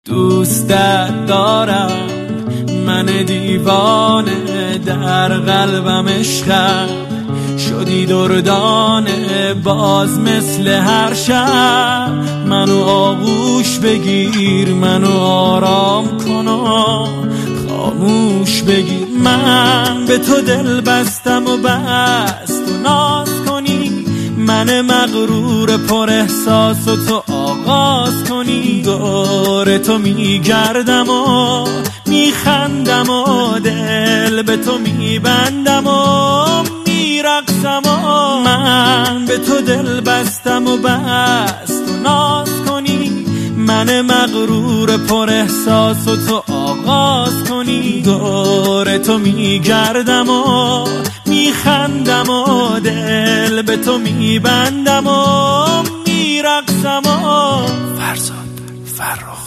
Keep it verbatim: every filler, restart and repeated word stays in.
دوستت دارم، من دیوانه، در قلبم عشقم شدی دردانه، باز مثل هر شب منو آغوش بگیر، منو آرام کن و خاموش بگیر. من به تو دل بستم و بس تو ناز کنی، من مغرور پر احساس و تو آغاز کنی. دور تو میگردم و میخندم و دل به تو میبندم و میرقصم و من به تو دل بستم و بس تو ناز کنی، من مغرور پر احساس و تو آغاز کنی. دور تو میگردم و میخندم و دل به تو میبندم و میرقصم و فرزاد فرخ.